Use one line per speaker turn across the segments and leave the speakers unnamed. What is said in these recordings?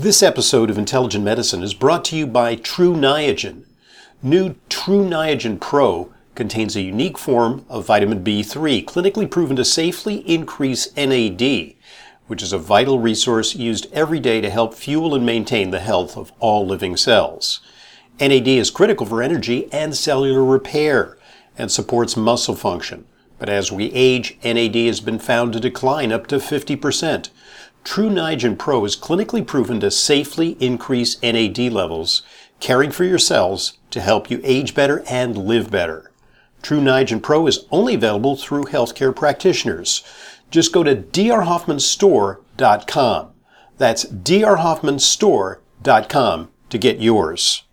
This episode of Intelligent Medicine is brought to you by True Niagen. New True Niagen Pro contains a unique form of vitamin B3, clinically proven to safely increase NAD, which is a vital resource used every day to help fuel and maintain the health of all living cells. NAD is critical for energy and cellular repair and supports muscle function. But as we age, NAD has been found to decline up to 50%. True Niagen Pro is clinically proven to safely increase NAD levels, caring for your cells to help you age better and live better. True Niagen Pro is only available through healthcare practitioners. Just go to drhoffmanstore.com. That's drhoffmanstore.com to get yours.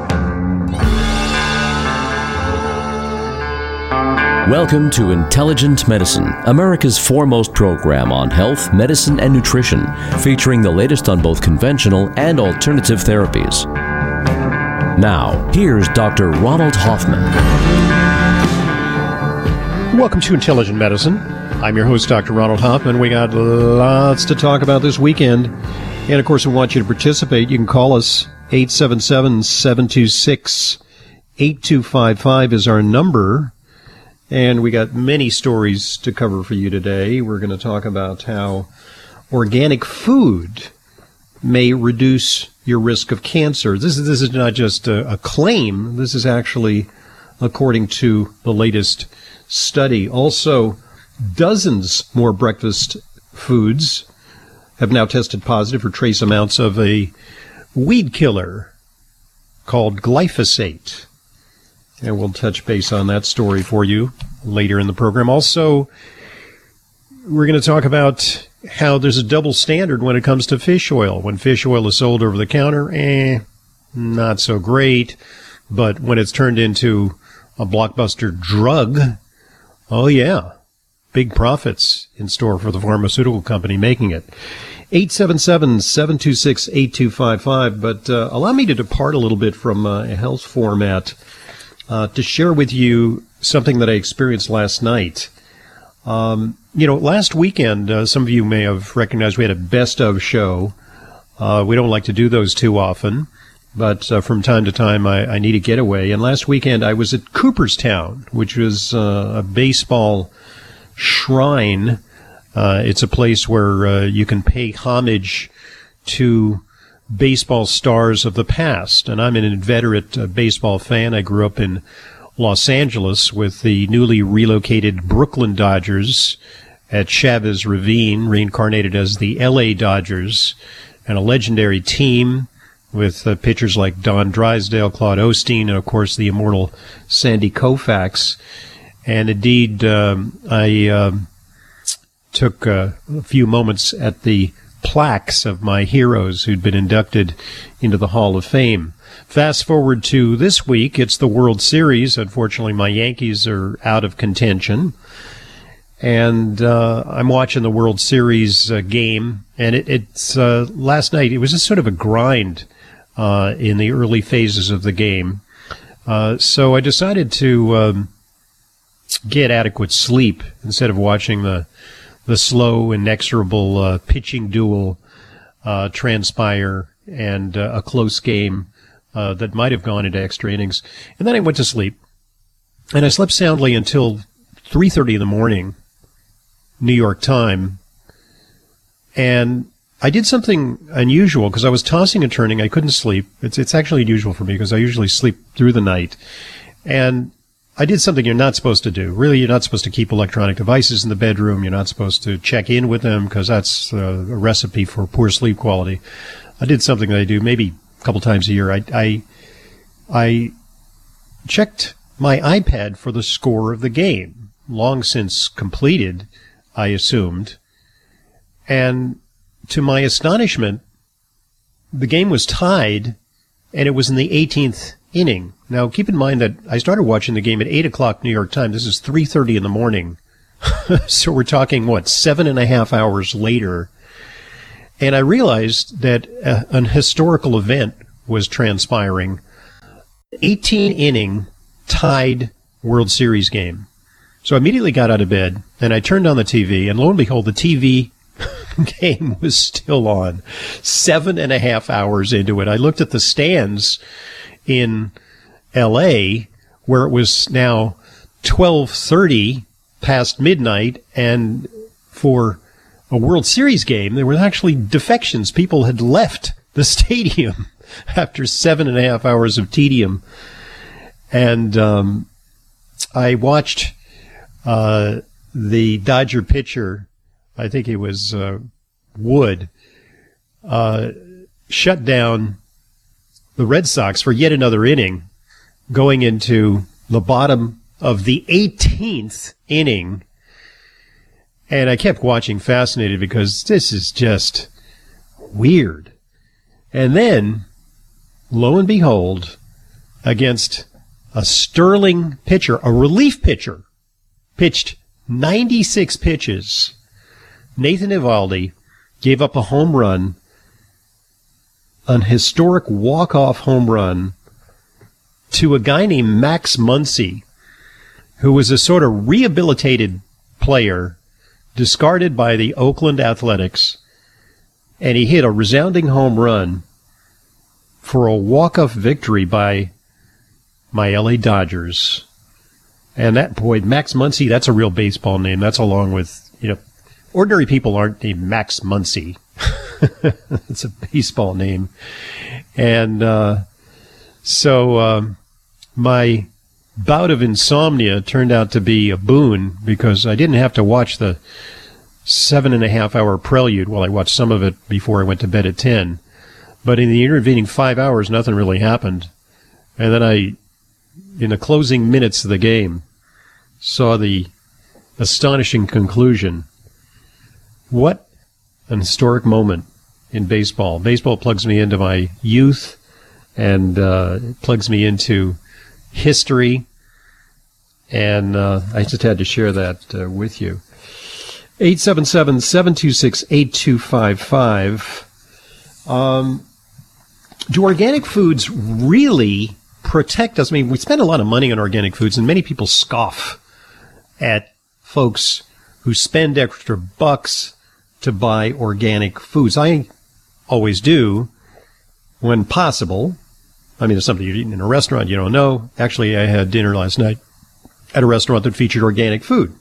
Welcome to Intelligent Medicine, America's foremost program on health, medicine, and nutrition, featuring the latest on both conventional and alternative therapies. Now, here's Dr. Ronald Hoffman.
Welcome to Intelligent Medicine. I'm your host, Dr. Ronald Hoffman. We got lots to talk about this weekend. And, of course, we want you to participate. You can call us. 877-726-8255 is our number. And we got many stories to cover for you today. We're going to talk about how organic food may reduce your risk of cancer. This is not just a claim. This is actually according to the latest study. Also, dozens more breakfast foods have now tested positive for trace amounts of a weed killer called glyphosate. And we'll touch base on that story for you later in the program. Also, we're going to talk about how there's a double standard when it comes to fish oil. When fish oil is sold over the counter, not so great. But when it's turned into a blockbuster drug, oh yeah, big profits in store for the pharmaceutical company making it. 877-726-8255. But allow me to depart a little bit from a health format to share with you something that I experienced last night. Last weekend, some of you may have recognized we had a best of show. We don't like to do those too often, but from time to time I need a getaway. And last weekend I was at Cooperstown, which was a baseball shrine. It's a place where you can pay homage to baseball stars of the past. And I'm an inveterate baseball fan. I grew up in Los Angeles with the newly relocated Brooklyn Dodgers at Chavez Ravine, reincarnated as the LA Dodgers, and a legendary team with pitchers like Don Drysdale, Claude Osteen, and of course the immortal Sandy Koufax. And indeed, I took a few moments at the plaques of my heroes who'd been inducted into the Hall of Fame. Fast forward to this week, it's the World Series. Unfortunately, my Yankees are out of contention. And I'm watching the World Series game. And it's last night, it was just sort of a grind in the early phases of the game. So I decided to get adequate sleep instead of watching the slow, inexorable pitching duel transpire and a close game that might have gone into extra innings. And then I went to sleep. And I slept soundly until 3:30 in the morning, New York time. And I did something unusual because I was tossing and turning. I couldn't sleep. It's actually unusual for me because I usually sleep through the night. And I did something you're not supposed to do. Really, you're not supposed to keep electronic devices in the bedroom. You're not supposed to check in with them because that's a recipe for poor sleep quality. I did something that I do maybe a couple times a year. I checked my iPad for the score of the game, long since completed, I assumed. And to my astonishment, the game was tied, and it was in the 18th inning. Now, keep in mind that I started watching the game at 8 o'clock New York time. This is 3:30 in the morning. So we're talking, 7.5 hours later. And I realized that an historical event was transpiring. 18-inning tied World Series game. So I immediately got out of bed, and I turned on the TV, and lo and behold, the TV game was still on. 7.5 hours into it. I looked at the stands in L.A., where it was now 12:30 past midnight, and for a World Series game, there were actually defections. People had left the stadium after 7.5 hours of tedium. And I watched the Dodger pitcher, I think it was Wood, shut down the Red Sox for yet another inning, going into the bottom of the 18th inning. And I kept watching, fascinated, because this is just weird. And then, lo and behold, against a sterling pitcher, a relief pitcher, pitched 96 pitches, Nathan Eovaldi gave up a home run, an historic walk-off home run, to a guy named Max Muncy, who was a sort of rehabilitated player discarded by the Oakland Athletics, and he hit a resounding home run for a walk-off victory by my LA Dodgers. And that, boy, Max Muncy, that's a real baseball name. That's along with, ordinary people aren't named Max Muncy. It's a baseball name. And so my bout of insomnia turned out to be a boon, because I didn't have to watch the 7.5 hour prelude. Well, I watched some of it before I went to bed at 10. But in the intervening 5 hours, nothing really happened. And then I, in the closing minutes of the game, saw the astonishing conclusion. What an historic moment in baseball. Baseball plugs me into my youth, and plugs me into history, and I just had to share that with you. 877-726-8255. Do organic foods really protect us? I mean, we spend a lot of money on organic foods, and many people scoff at folks who spend extra bucks to buy organic foods. I always do when possible. I mean, it's something you're eating in a restaurant you don't know. Actually, I had dinner last night at a restaurant that featured organic food.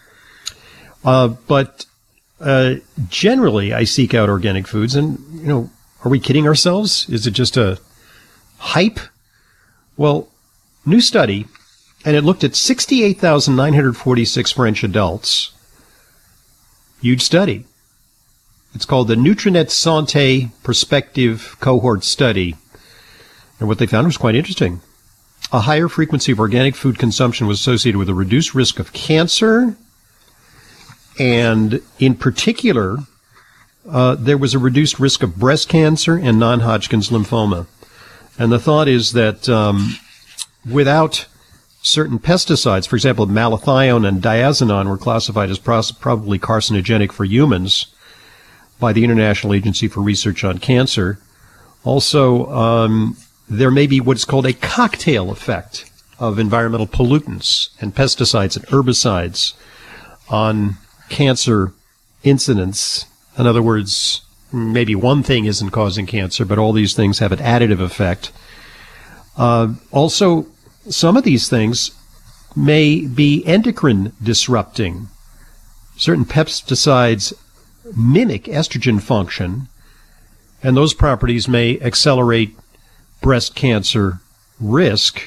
But generally, I seek out organic foods. And, are we kidding ourselves? Is it just a hype? Well, new study, and it looked at 68,946 French adults. Huge study. It's called the Nutrinet Santé Perspective Cohort Study. And what they found was quite interesting. A higher frequency of organic food consumption was associated with a reduced risk of cancer. And in particular, there was a reduced risk of breast cancer and non-Hodgkin's lymphoma. And the thought is that without certain pesticides, for example, malathion and diazinon were classified as probably carcinogenic for humans by the International Agency for Research on Cancer. Also, there may be what's called a cocktail effect of environmental pollutants and pesticides and herbicides on cancer incidence. In other words, maybe one thing isn't causing cancer, but all these things have an additive effect. Also, some of these things may be endocrine disrupting. Certain pesticides mimic estrogen function, and those properties may accelerate breast cancer risk.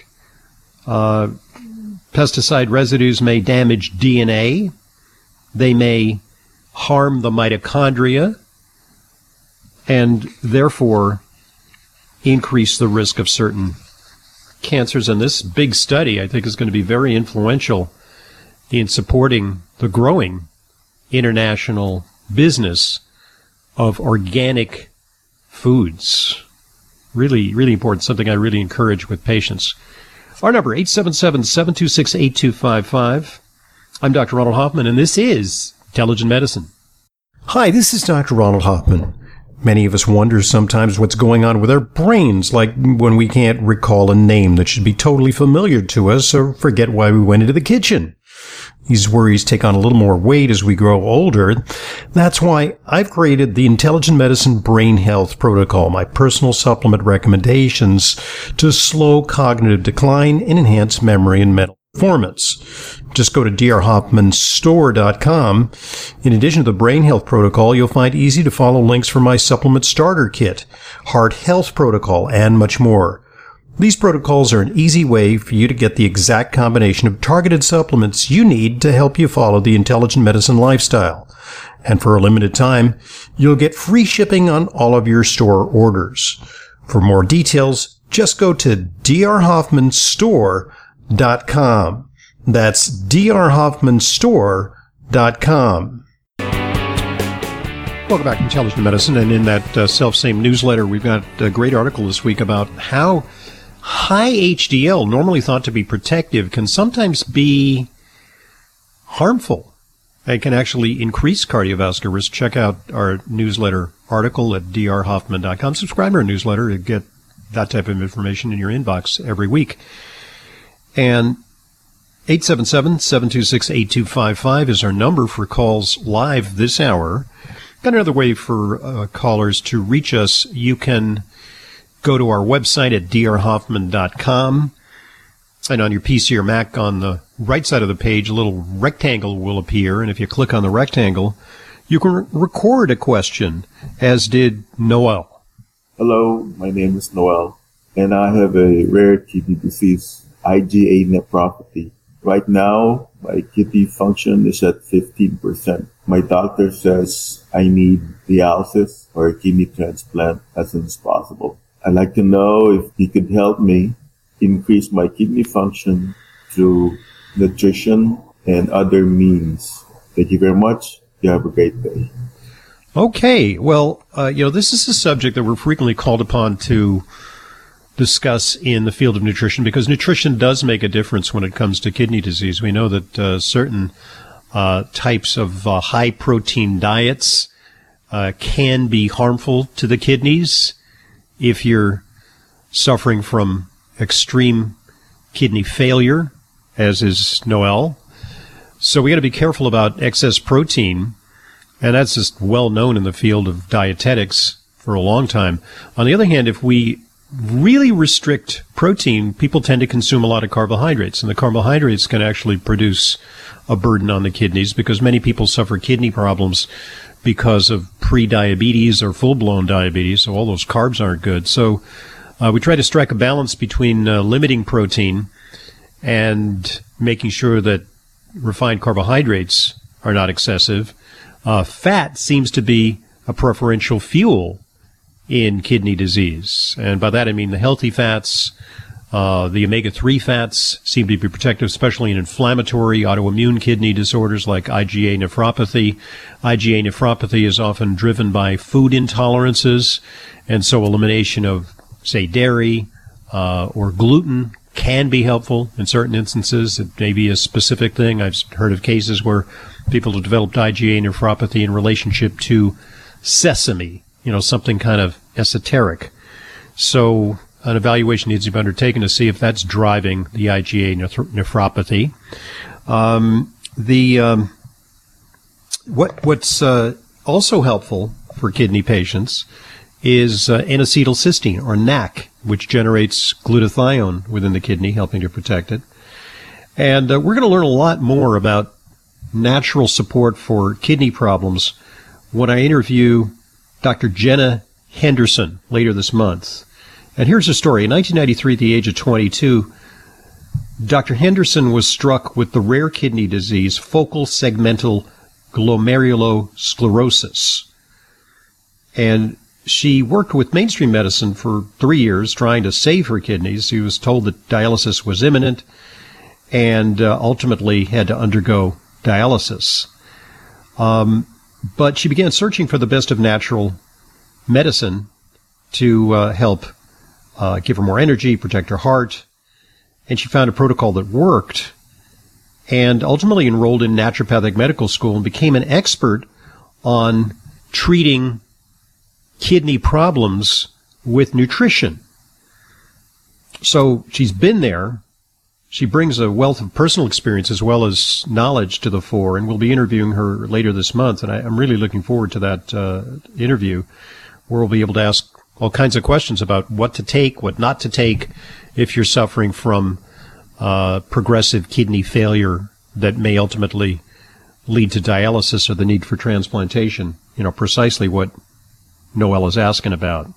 Pesticide residues may damage DNA. They may harm the mitochondria and therefore increase the risk of certain cancers. And this big study, I think, is going to be very influential in supporting the growing international business of organic foods. Really, really important, something I really encourage with patients. Our number, 877-726-8255. I'm Dr. Ronald Hoffman, and this is Intelligent Medicine. Hi, this is Dr. Ronald Hoffman. Many of us wonder sometimes what's going on with our brains, like when we can't recall a name that should be totally familiar to us or forget why we went into the kitchen. These worries take on a little more weight as we grow older. That's why I've created the Intelligent Medicine Brain Health Protocol, my personal supplement recommendations to slow cognitive decline and enhance memory and mental performance. Just go to drhoffmanstore.com. In addition to the Brain Health Protocol, you'll find easy to follow links for my supplement starter kit, Heart Health Protocol, and much more. These protocols are an easy way for you to get the exact combination of targeted supplements you need to help you follow the intelligent medicine lifestyle. And for a limited time, you'll get free shipping on all of your store orders. For more details, just go to drhoffmanstore.com. That's drhoffmanstore.com. Welcome back to Intelligent Medicine, and in that self-same newsletter, we've got a great article this week about how high HDL, normally thought to be protective, can sometimes be harmful and can actually increase cardiovascular risk. Check out our newsletter article at drhoffman.com. Subscribe to our newsletter to get that type of information in your inbox every week. And 877-726-8255 is our number for calls live this hour. Got another way for callers to reach us. You can go to our website at drhoffman.com, and on your PC or Mac, on the right side of the page, a little rectangle will appear, and if you click on the rectangle, you can record a question, as did Noel.
Hello, my name is Noel, and I have a rare kidney disease, IgA nephropathy. Right now, my kidney function is at 15%. My doctor says I need dialysis or a kidney transplant as soon as possible. I'd like to know if he could help me increase my kidney function through nutrition and other means. Thank you very much. You have a great day.
Okay. Well, this is a subject that we're frequently called upon to discuss in the field of nutrition, because nutrition does make a difference when it comes to kidney disease. We know that certain types of high-protein diets can be harmful to the kidneys if you're suffering from extreme kidney failure, as is Noel. So we got to be careful about excess protein, and that's just well known in the field of dietetics for a long time. On the other hand, if we really restrict protein, people tend to consume a lot of carbohydrates, and the carbohydrates can actually produce a burden on the kidneys, because many people suffer kidney problems because of pre-diabetes or full-blown diabetes, so all those carbs aren't good. So we try to strike a balance between limiting protein and making sure that refined carbohydrates are not excessive. Fat seems to be a preferential fuel in kidney disease, and by that I mean the healthy fats. The omega-3 fats seem to be protective, especially in inflammatory autoimmune kidney disorders like IgA nephropathy. IgA nephropathy is often driven by food intolerances, and so elimination of, say, dairy or gluten can be helpful in certain instances. It may be a specific thing. I've heard of cases where people have developed IgA nephropathy in relationship to sesame, something kind of esoteric. So an evaluation needs to be undertaken to see if that's driving the IgA nephropathy. What's also helpful for kidney patients is N-acetylcysteine, or NAC, which generates glutathione within the kidney, helping to protect it. And we're going to learn a lot more about natural support for kidney problems when I interview Dr. Jenna Henderson later this month. And here's her story. In 1993, at the age of 22, Dr. Henderson was struck with the rare kidney disease, focal segmental glomerulosclerosis. And she worked with mainstream medicine for 3 years trying to save her kidneys. She was told that dialysis was imminent and ultimately had to undergo dialysis. But she began searching for the best of natural medicine to help give her more energy, protect her heart, and she found a protocol that worked, and ultimately enrolled in naturopathic medical school and became an expert on treating kidney problems with nutrition. So she's been there, She brings a wealth of personal experience as well as knowledge to the fore, and we'll be interviewing her later this month. And I'm really looking forward to that interview, where we'll be able to ask all kinds of questions about what to take, what not to take, if you're suffering from progressive kidney failure that may ultimately lead to dialysis or the need for transplantation. You know, precisely what Noelle is asking about.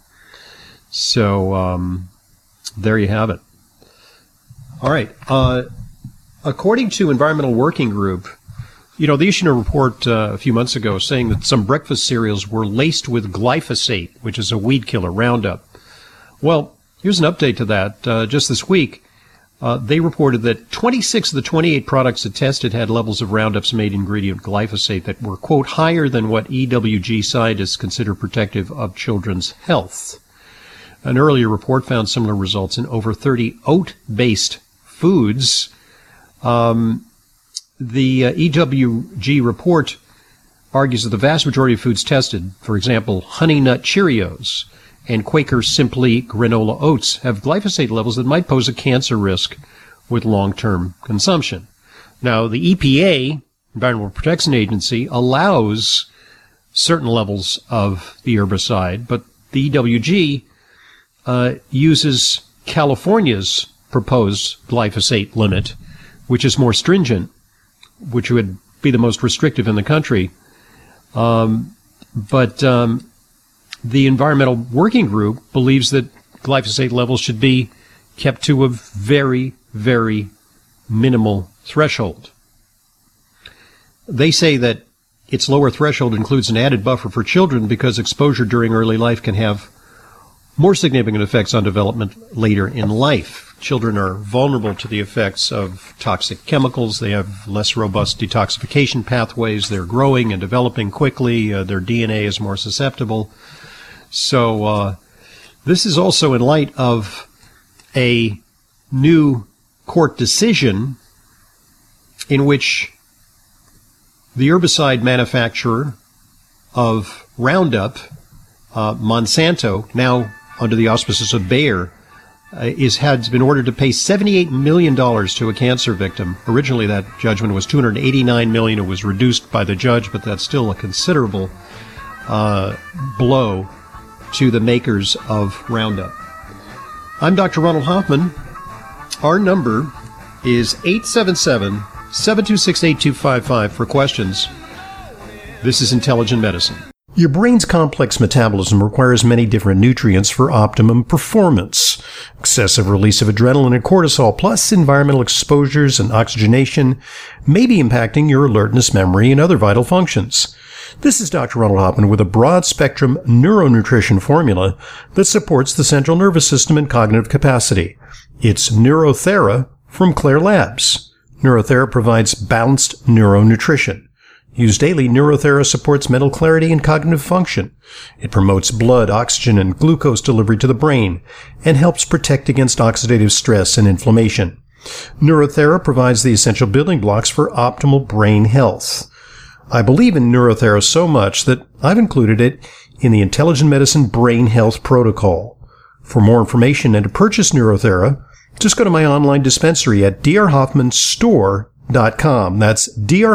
So there you have it. All right. According to Environmental Working Group, you know, they issued a report a few months ago saying that some breakfast cereals were laced with glyphosate, which is a weed killer, Roundup. Well, here's an update to that. Just this week, they reported that 26 of the 28 products it tested had levels of Roundup's main ingredient, glyphosate, that were, quote, higher than what EWG scientists consider protective of children's health. An earlier report found similar results in over 30 oat-based foods. The EWG report argues that the vast majority of foods tested, for example, Honey Nut Cheerios and Quaker Simply granola oats, have glyphosate levels that might pose a cancer risk with long-term consumption. Now, the EPA, Environmental Protection Agency, allows certain levels of the herbicide, but the EWG uses California's proposed glyphosate limit, which is more stringent, which would be the most restrictive in the country. But the Environmental Working Group believes that glyphosate levels should be kept to a very, very minimal threshold. They say that its lower threshold includes an added buffer for children because exposure during early life can have more significant effects on development later in life. Children are vulnerable to the effects of toxic chemicals. They have less robust detoxification pathways. They're growing and developing quickly. Their DNA is more susceptible. So this is also in light of a new court decision in which the herbicide manufacturer of Roundup, Monsanto, now under the auspices of Bayer, has been ordered to pay $78 million to a cancer victim. Originally, that judgment was $289 million. It was reduced by the judge, but that's still a considerable blow to the makers of Roundup. I'm Dr. Ronald Hoffman. Our number is 877-726-8255 for questions. This is Intelligent Medicine. Your brain's complex metabolism requires many different nutrients for optimum performance. Excessive release of adrenaline and cortisol, plus environmental exposures and oxygenation, may be impacting your alertness, memory, and other vital functions. This is Dr. Ronald Hoffman with a broad-spectrum neuronutrition formula that supports the central nervous system and cognitive capacity. It's Neurothera from Claire Labs. Neurothera provides balanced neuronutrition. Used daily, Neurothera supports mental clarity and cognitive function. It promotes blood, oxygen, and glucose delivery to the brain and helps protect against oxidative stress and inflammation. Neurothera provides the essential building blocks for optimal brain health. I believe in Neurothera so much that I've included it in the Intelligent Medicine Brain Health Protocol. For more information and to purchase Neurothera, just go to my online dispensary at drhoffmanstore.com. That's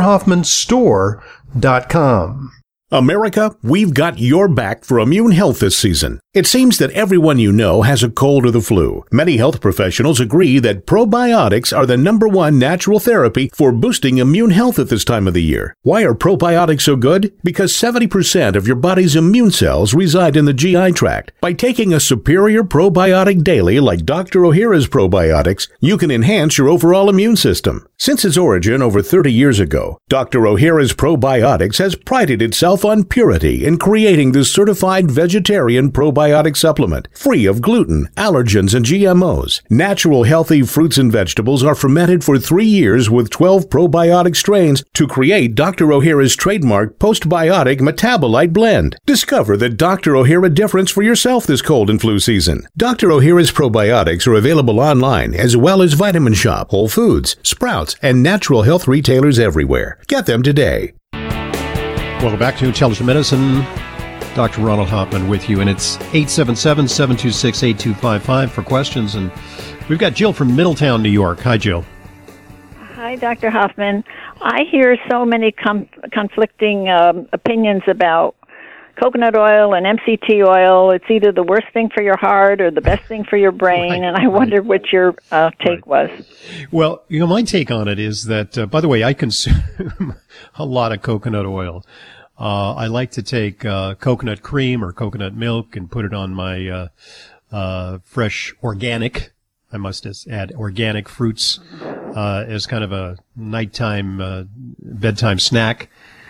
drhoffmanstore.com.
America, we've got your back for immune health this season. It seems that everyone you know has a cold or the flu. Many health professionals agree that probiotics are the #1 natural therapy for boosting immune health at this time of the year. Why are probiotics so good? Because 70% of your body's immune cells reside in the GI tract. By taking a superior probiotic daily like Dr. Ohhira's probiotics, you can enhance your overall immune system. Since its origin over 30 years ago, Dr. Ohhira's probiotics has prided itself on purity in creating this certified vegetarian probiotic supplement, free of gluten, allergens, and GMOs. Natural healthy fruits and vegetables are fermented for 3 years with 12 probiotic strains to create Dr. Ohhira's trademark postbiotic metabolite blend. Discover the Dr. Ohhira difference for yourself this cold and flu season. Dr. Ohhira's probiotics are available online as well as Vitamin Shop, Whole Foods, Sprouts, and natural health retailers everywhere. Get them today.
Welcome back to Intelligent Medicine. Dr. Ronald Hoffman with you, and it's 877-726-8255 for questions. And we've got Jill from Middletown, New York. Hi, Jill.
Hi, Dr. Hoffman. I hear so many conflicting opinions about coconut oil and MCT oil. It's either the worst thing for your heart or the best thing for your brain, and I wondered what your take was.
Well, my take on it is that, by the way, I consume a lot of coconut oil. I like to take coconut cream or coconut milk and put it on my fresh organic, I must add organic fruits as kind of a nighttime, bedtime snack.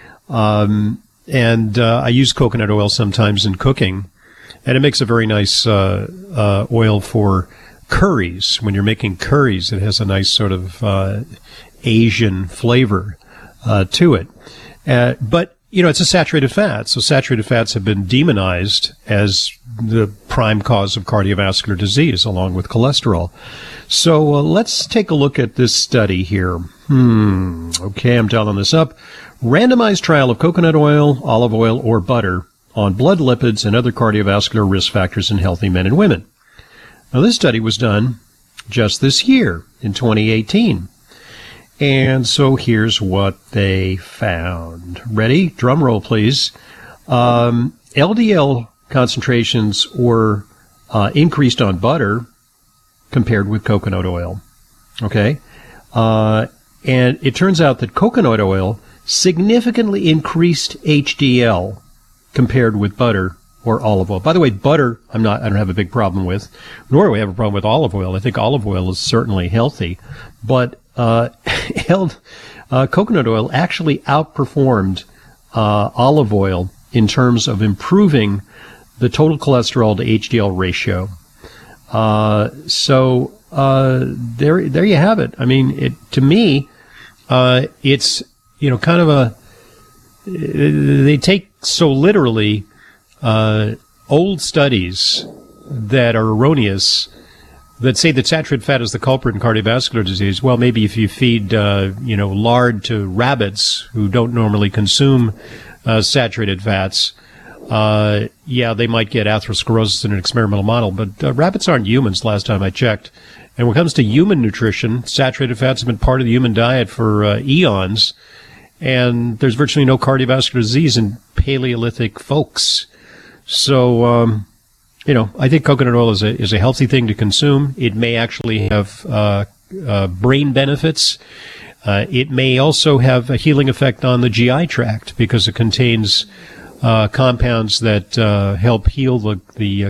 And I use coconut oil sometimes in cooking, and it makes a very nice oil for curries. When you're making curries, it has a nice sort of Asian flavor to it. But it's a saturated fat, so saturated fats have been demonized as the prime cause of cardiovascular disease, along with cholesterol. So let's take a look at this study here. Okay, I'm dialing this up. Randomized trial of coconut oil, olive oil, or butter on blood lipids and other cardiovascular risk factors in healthy men and women. Now, this study was done just this year, in 2018. And so here's what they found. Ready? Drum roll, please. LDL concentrations were increased on butter compared with coconut oil. Okay? And it turns out that coconut oil significantly increased HDL compared with butter or olive oil. By the way, butter, I don't have a big problem with, nor do I have a problem with olive oil. I think olive oil is certainly healthy, but coconut oil actually outperformed olive oil in terms of improving the total cholesterol to HDL ratio. So there you have it. I mean, to me, it's kind of they take so literally old studies that are erroneous that say that saturated fat is the culprit in cardiovascular disease. Well, maybe if you feed, lard to rabbits who don't normally consume saturated fats, they might get atherosclerosis in an experimental model. But rabbits aren't humans, last time I checked. And when it comes to human nutrition, saturated fats have been part of the human diet for eons. And there's virtually no cardiovascular disease in Paleolithic folks. So, I think coconut oil is a healthy thing to consume. It may actually have brain benefits. It may also have a healing effect on the GI tract because it contains compounds that help heal the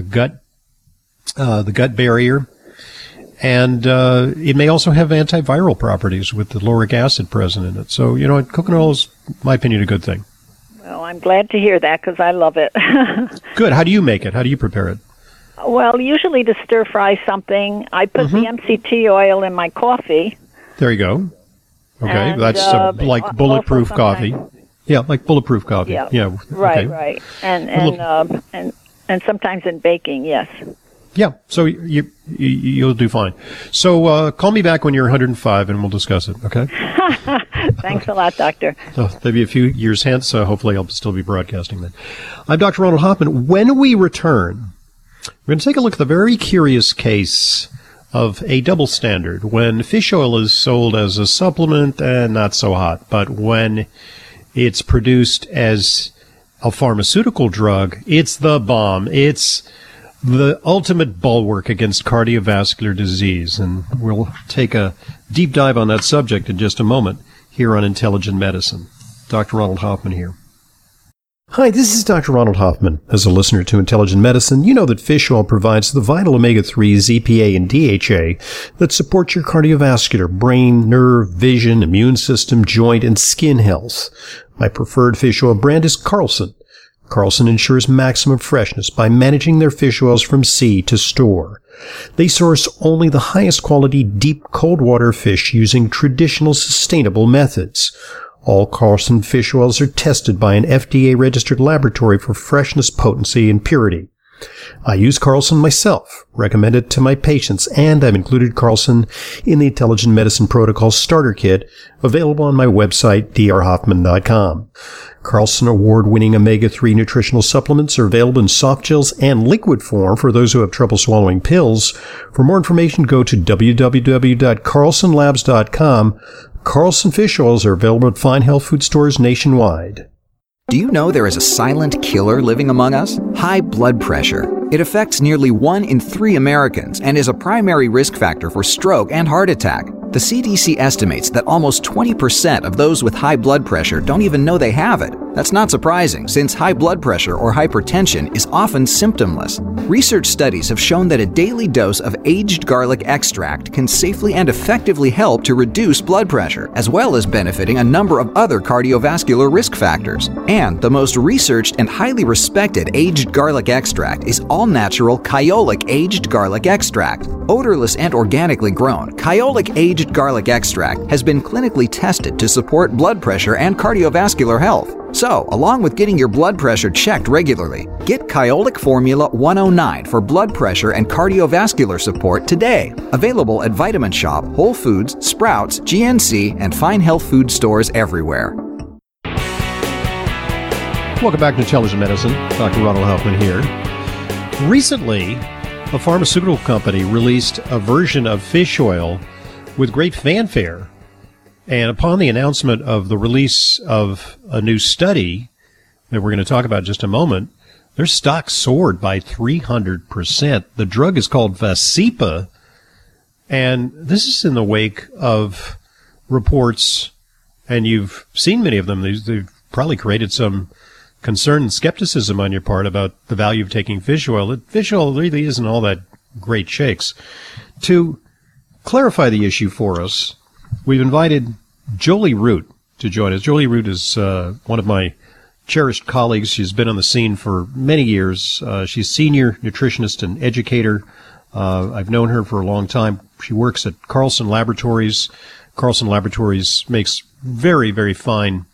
gut barrier. And it may also have antiviral properties with the lauric acid present in it. So, coconut oil is, in my opinion, a good thing.
Well, I'm glad to hear that because I love it.
Good. How do you make it? How do you prepare it?
Well, usually to stir fry something, I put the MCT oil in my coffee.
There you go. Okay,
and,
that's like bulletproof coffee. Yeah, like bulletproof coffee. Yeah.
Right,
okay.
right. And sometimes in baking, yes.
Yeah, so you'll do fine. So call me back when you're 105 and we'll discuss it, okay?
Thanks a lot, Doctor.
So maybe a few years hence, hopefully I'll still be broadcasting then. I'm Dr. Ronald Hoffman. When we return, we're going to take a look at the very curious case of a double standard when fish oil is sold as a supplement and not so hot, but when it's produced as a pharmaceutical drug, it's the bomb. It's the ultimate bulwark against cardiovascular disease. And we'll take a deep dive on that subject in just a moment here on Intelligent Medicine. Dr. Ronald Hoffman here. Hi, this is Dr. Ronald Hoffman. As a listener to Intelligent Medicine, you know that fish oil provides the vital omega-3s, EPA, and DHA that support your cardiovascular, brain, nerve, vision, immune system, joint, and skin health. My preferred fish oil brand is Carlson. Carlson ensures maximum freshness by managing their fish oils from sea to store. They source only the highest quality deep cold water fish using traditional sustainable methods. All Carlson fish oils are tested by an FDA-registered laboratory for freshness, potency, and purity. I use Carlson myself, recommend it to my patients, and I've included Carlson in the Intelligent Medicine Protocol Starter Kit, available on my website, drhoffman.com. Carlson award-winning omega-3 nutritional supplements are available in soft gels and liquid form for those who have trouble swallowing pills. For more information, go to www.carlsonlabs.com. Carlson fish oils are available at fine health food stores nationwide.
Do you know there is a silent killer living among us? High blood pressure. It affects nearly 1 in 3 Americans and is a primary risk factor for stroke and heart attack. The CDC estimates that almost 20% of those with high blood pressure don't even know they have it. That's not surprising, since high blood pressure or hypertension is often symptomless. Research studies have shown that a daily dose of aged garlic extract can safely and effectively help to reduce blood pressure, as well as benefiting a number of other cardiovascular risk factors. And the most researched and highly respected aged garlic extract is all-natural Kyolic aged garlic extract. Odorless and organically grown, Kyolic aged garlic extract has been clinically tested to support blood pressure and cardiovascular health. So, along with getting your blood pressure checked regularly, get Kyolic Formula 109 for blood pressure and cardiovascular support today. Available at Vitamin Shop, Whole Foods, Sprouts, GNC, and fine health food stores everywhere.
Welcome back to Intelligent Medicine. Dr. Ronald Hoffman here. Recently, a pharmaceutical company released a version of fish oil with great fanfare. And upon the announcement of the release of a new study that we're going to talk about in just a moment, their stock soared by 300%. The drug is called Vascepa, and this is in the wake of reports, and you've seen many of them. They've probably created some concern and skepticism on your part about the value of taking fish oil. Fish oil really isn't all that great shakes. To clarify the issue for us, we've invited Jolie Root to join us. Jolie Root is one of my cherished colleagues. She's been on the scene for many years. She's senior nutritionist and educator. I've known her for a long time. She works at Carlson Laboratories. Carlson Laboratories makes very, very fine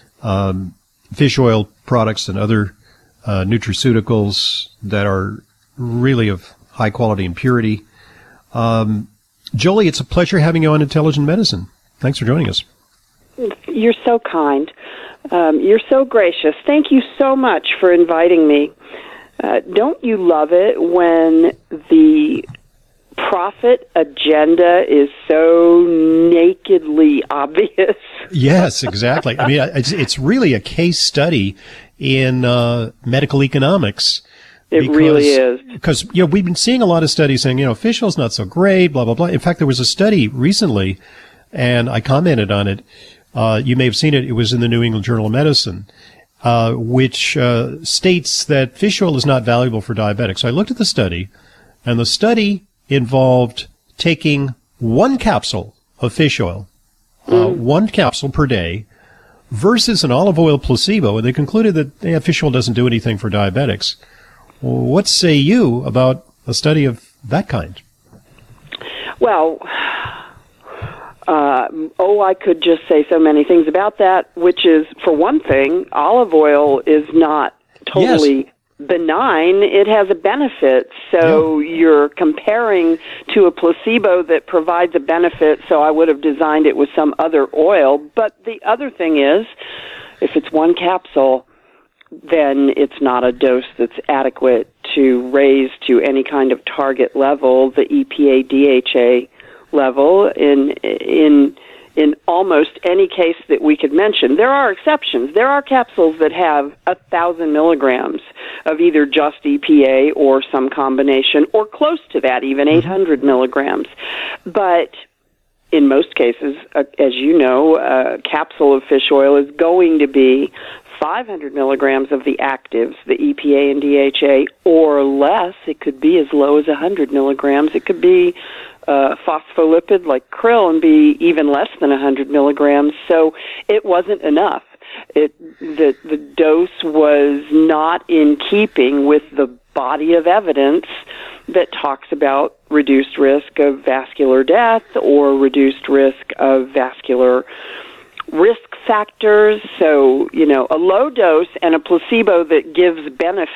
fish oil products and other nutraceuticals that are really of high quality and purity. Jolie, it's a pleasure having you on Intelligent Medicine. Thanks for joining us.
You're so kind. You're so gracious. Thank you so much for inviting me. Don't you love it when the profit agenda is so nakedly obvious?
Yes, exactly. I mean, it's really a case study in medical economics.
It really is.
Because, we've been seeing a lot of studies saying, fish oil's not so great, blah, blah, blah. In fact, there was a study recently, and I commented on it. You may have seen it. It was in the New England Journal of Medicine, which states that fish oil is not valuable for diabetics. So I looked at the study, and the study involved taking 1 capsule of fish oil, 1 capsule per day, versus an olive oil placebo, and they concluded that fish oil doesn't do anything for diabetics. What say you about a study of that kind?
Well, I could just say so many things about that, which is, for one thing, olive oil is not totally benign. It has a benefit. So you're comparing to a placebo that provides a benefit, so I would have designed it with some other oil. But the other thing is, if it's 1 capsule, then it's not a dose that's adequate to raise to any kind of target level, the EPA DHA level, in almost any case that we could mention. There are exceptions. There are capsules that have 1,000 milligrams of either just EPA or some combination, or close to that, even 800 milligrams. But in most cases, as you know, a capsule of fish oil is going to be 500 milligrams of the actives, the EPA and DHA, or less. It could be as low as 100 milligrams. It could be phospholipid like krill and be even less than 100 milligrams. So it wasn't enough. The dose was not in keeping with the body of evidence that talks about reduced risk of vascular death or reduced risk of vascular risk factors. So, a low dose and a placebo that gives benefit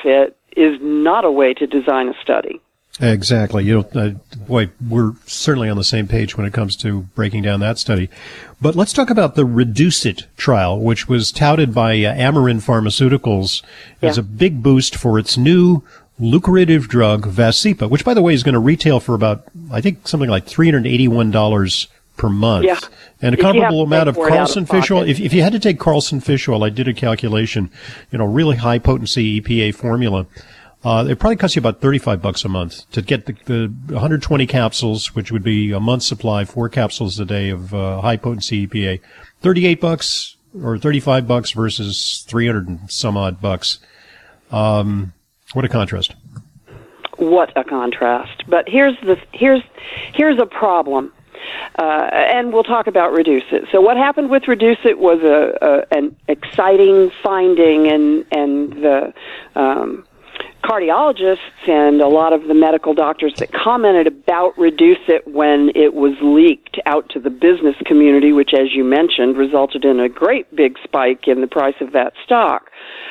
is not a way to design a study.
Exactly. Boy, we're certainly on the same page when it comes to breaking down that study. But let's talk about the REDUCE-IT trial, which was touted by Amarin Pharmaceuticals as a big boost for its new lucrative drug, Vascepa, which, by the way, is going to retail for about, I think, something like $381 per month.
Yeah.
And a comparable amount of Carlson fish oil. If you had to take Carlson fish oil, I did a calculation, really high potency EPA formula. It probably costs you about $35 a month to get the 120 capsules, which would be a month's supply, 4 capsules a day of high potency EPA. $38 or $35 versus 300 and some odd bucks. What a contrast!
What a contrast! But here's a problem. And we'll talk about REDUCE-IT. So what happened with REDUCE-IT was an exciting finding, and the cardiologists and a lot of the medical doctors that commented about REDUCE-IT when it was leaked out to the business community, which, as you mentioned, resulted in a great big spike in the price of that stock.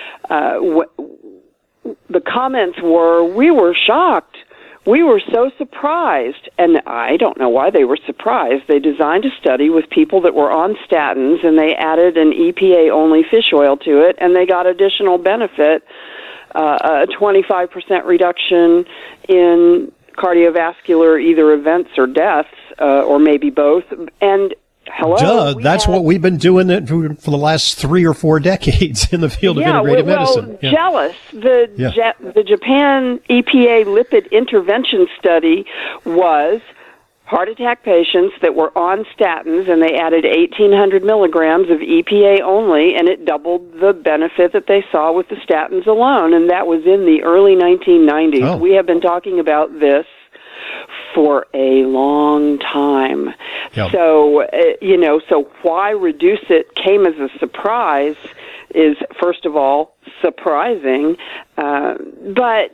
The comments were, we were shocked. We were so surprised, and I don't know why they were surprised. They designed a study with people that were on statins, and they added an EPA-only fish oil to it, and they got additional benefit, a 25% reduction in cardiovascular either events or deaths, or maybe both. And
that's what we've been doing for the last 3 or 4 decades in the field of integrative medicine.
Jealous. The Japan EPA lipid intervention study was heart attack patients that were on statins, and they added 1,800 milligrams of EPA only, and it doubled the benefit that they saw with the statins alone, and that was in the early 1990s. Oh. We have been talking about this for a long time. Yep. So, so why REDUCE-IT came as a surprise is, first of all, surprising, but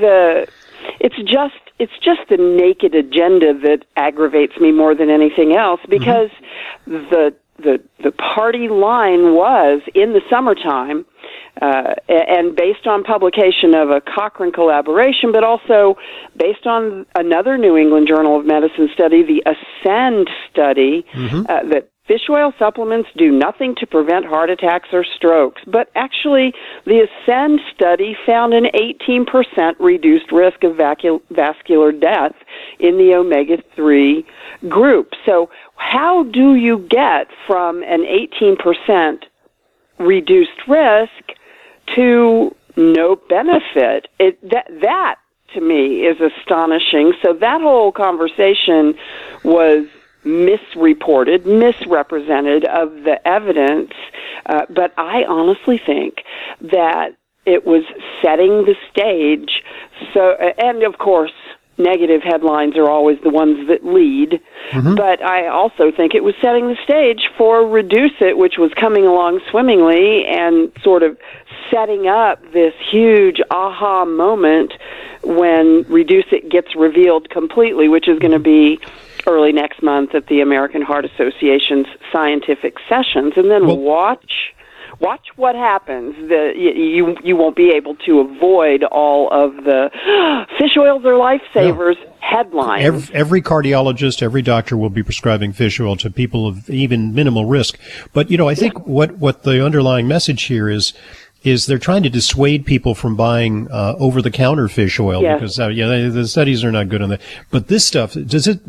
it's just the naked agenda that aggravates me more than anything else, because the party line was in the summertime, and based on publication of a Cochrane collaboration, but also based on another New England Journal of Medicine study, the ASCEND study, that fish oil supplements do nothing to prevent heart attacks or strokes. But actually, the ASCEND study found an 18% reduced risk of vascular death in the omega-3 group. So how do you get from an 18% reduced risk to no benefit? That to me is astonishing. So that whole conversation was misreported, misrepresented of the evidence, but I honestly think that it was setting the stage. So, and of course, negative headlines are always the ones that lead, but I also think it was setting the stage for REDUCE-IT, which was coming along swimmingly and sort of setting up this huge aha moment when REDUCE-IT gets revealed completely, which is going to be early next month at the American Heart Association's scientific sessions, and then watch what happens. You won't be able to avoid all of the fish oils are lifesavers headlines.
Every cardiologist, every doctor will be prescribing fish oil to people of even minimal risk. But I think what the underlying message here is they're trying to dissuade people from buying over-the-counter fish oil because the studies are not good on that. But this stuff, does the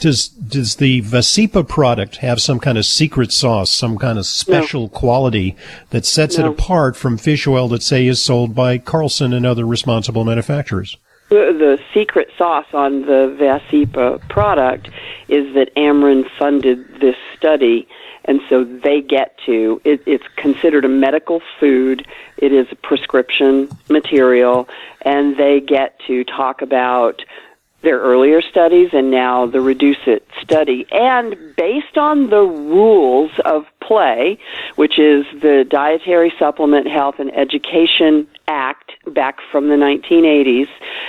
Vascepa product have some kind of secret sauce, some kind of special quality that sets it apart from fish oil that, say, is sold by Carlson and other responsible manufacturers?
The secret sauce on the Vascepa product is that Amarin funded this study, and so they get to, it's considered a medical food, it is a prescription material, and they get to talk about their earlier studies and now the REDUCE-IT study. And based on the rules of play, which is the Dietary Supplement Health and Education Act back from the 1980s,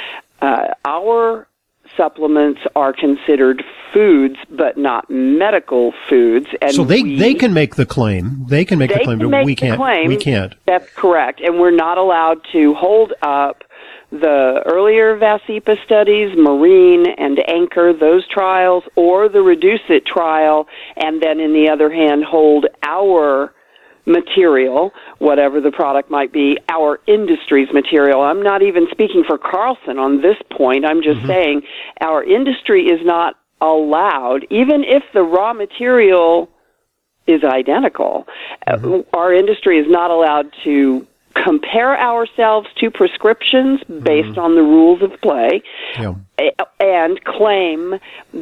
our supplements are considered foods, but not medical foods. And
so they can make the claim. They can make the claim, but we can't. We can't.
That's correct. And we're not allowed to hold up the earlier VASIPA studies, Marine and Anchor, those trials, or the Reduce It trial, and then, in the other hand, hold our material, whatever the product might be, our industry's material. I'm not even speaking for Carlson on this point. I'm just saying our industry is not allowed, even if the raw material is identical, our industry is not allowed to compare ourselves to prescriptions based on the rules of play, and claim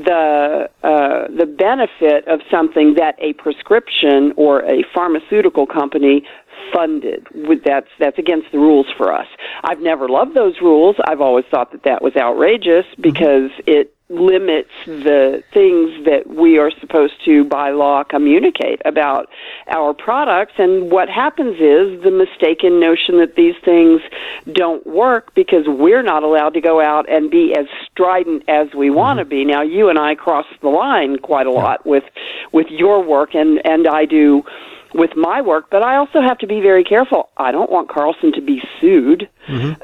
the benefit of something that a prescription or a pharmaceutical company funded. That's against the rules for us. I've never loved those rules. I've always thought that was outrageous because it limits the things that we are supposed to, by law, communicate about our products. And what happens is the mistaken notion that these things don't work because we're not allowed to go out and be as strident as we want to be. Now, you and I cross the line quite a lot with your work, and I do with my work, but I also have to be very careful. I don't want Carlson to be sued, and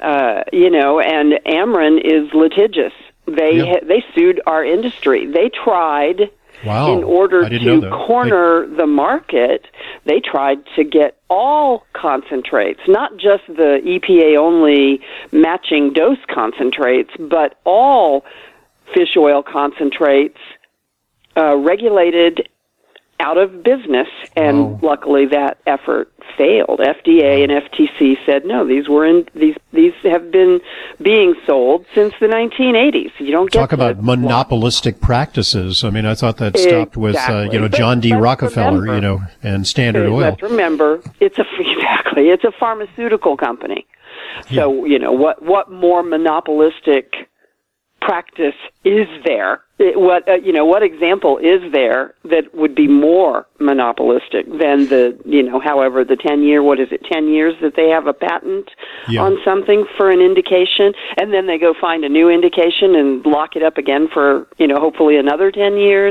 Ameren is litigious. They sued our industry. They tried, in order to corner the market, they tried to get all concentrates, not just the EPA-only matching dose concentrates, but all fish oil concentrates regulated out of business, and luckily that effort failed. FDA and FTC said no. These have been being sold since the 1980s. You don't get
talk about monopolistic practices. I mean, I thought that stopped with John D. Rockefeller, and Standard Oil.
Let's remember, it's a pharmaceutical company. So what more monopolistic practice is there? What example is there that would be more monopolistic than however the 10 years that they have a patent on something for an indication, and then they go find a new indication and lock it up again for, hopefully another 10 years.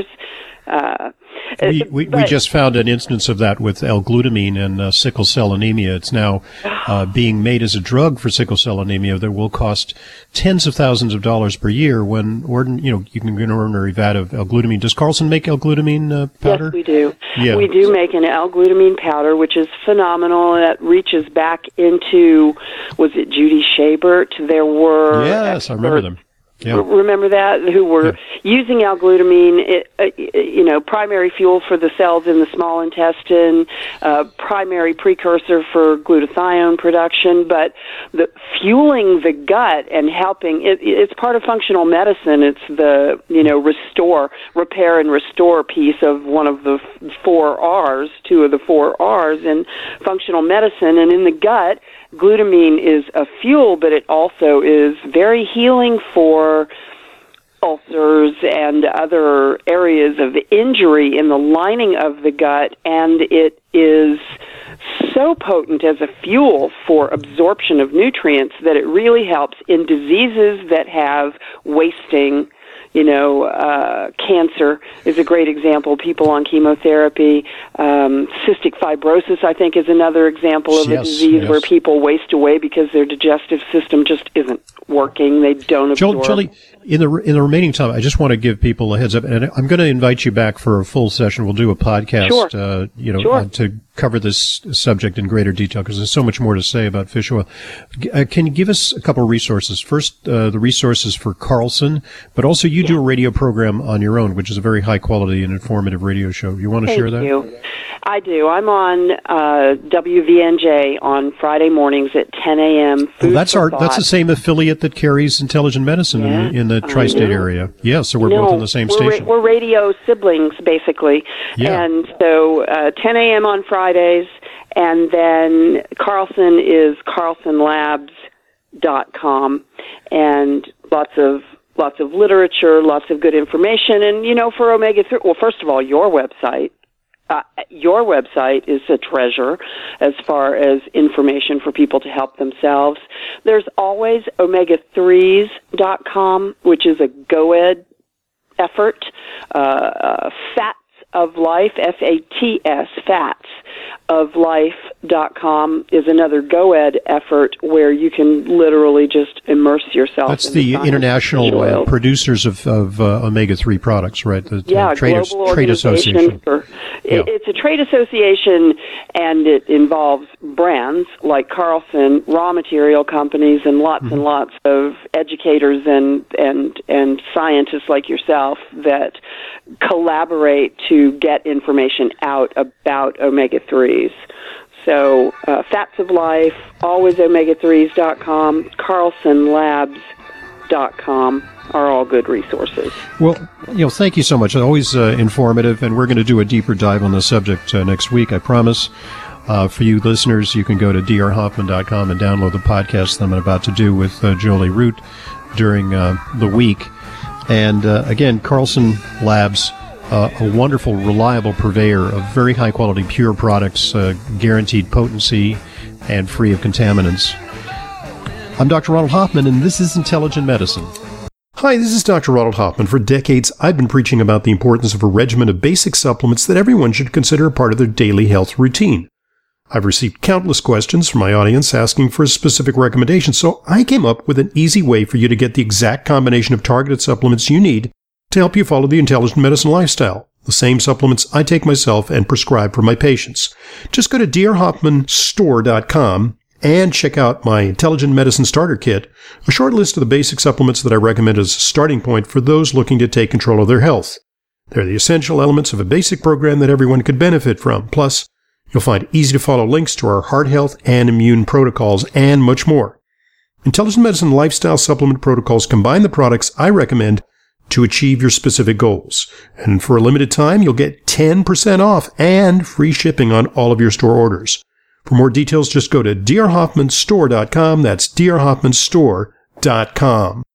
We just found an instance of that with L-glutamine and sickle cell anemia. It's now being made as a drug for sickle cell anemia that will cost tens of thousands of dollars per year when you can get an ordinary vat of L-glutamine. Does Carlson make L-glutamine powder?
Yes, we do.
Yeah.
We do make an L-glutamine powder, which is phenomenal. That reaches back into, was it Judy Shabert? There were
Yes, I remember them. Yeah.
Remember that? Who were using L-glutamine, primary fuel for the cells in the small intestine, primary precursor for glutathione production, but the fueling the gut and helping, it's part of functional medicine. It's the, repair and restore piece of one of the 4 R's, 2 of the 4 R's in functional medicine. And in the gut, glutamine is a fuel, but it also is very healing for ulcers and other areas of injury in the lining of the gut, and it is so potent as a fuel for absorption of nutrients that it really helps in diseases that have wasting. Cancer is a great example. People on chemotherapy. Cystic fibrosis, I think, is another example of a disease where people waste away because their digestive system just isn't working. They don't absorb.
Julie, in the remaining time, I just want to give people a heads up, and I'm going to invite you back for a full session. We'll do a podcast, to cover this subject in greater detail because there's so much more to say about fish oil. Can you give us a couple of resources? First, the resources for Carlson, but also you do a radio program on your own, which is a very high quality and informative radio show. You want to share that?
Thank you. I do. I'm on WVNJ on Friday mornings at 10 a.m.
That's the same affiliate that carries Intelligent Medicine in the tri-state area. Yeah, so we're both on the same station.
We're radio siblings, basically.
Yeah.
And so 10 a.m. on Fridays, and then Carlson is carlsonlabs.com, and lots of literature, lots of good information. And, for omega-3, well, first of all, your website is a treasure as far as information for people to help themselves. There's always omega3s.com, which is a GoEd effort. Fats of Life, FATS, Fats of Life.com is another GoEd effort where you can literally just immerse yourself.
That's the international producers of omega-3 products, right? The
global
trade association.
It's a trade association, and it involves brands like Carlson, raw material companies, and lots and lots of educators and scientists like yourself that collaborate to get information out about omega-3s. So Fats of Life, alwaysomega3s.com, carlsonlabs.com are all good resources.
Well, thank you so much. Always informative, and we're going to do a deeper dive on the subject next week, I promise. For you listeners, you can go to drhoffman.com and download the podcast that I'm about to do with Jolie Root during the week. And again, Carlson Labs, a wonderful, reliable purveyor of very high-quality, pure products, guaranteed potency, and free of contaminants. I'm Dr. Ronald Hoffman, and this is Intelligent Medicine. Hi, this is Dr. Ronald Hoffman. For decades, I've been preaching about the importance of a regimen of basic supplements that everyone should consider a part of their daily health routine. I've received countless questions from my audience asking for a specific recommendation, so I came up with an easy way for you to get the exact combination of targeted supplements you need to help you follow the intelligent medicine lifestyle. The same supplements I take myself and prescribe for my patients. Just go to drhoffmanstore.com and check out my Intelligent Medicine Starter Kit, a short list of the basic supplements that I recommend as a starting point for those looking to take control of their health. They're the essential elements of a basic program that everyone could benefit from. Plus, you'll find easy-to-follow links to our heart health and immune protocols and much more. Intelligent Medicine Lifestyle Supplement Protocols combine the products I recommend to achieve your specific goals. And for a limited time, you'll get 10% off and free shipping on all of your store orders. For more details, just go to drhoffmanstore.com. That's drhoffmanstore.com.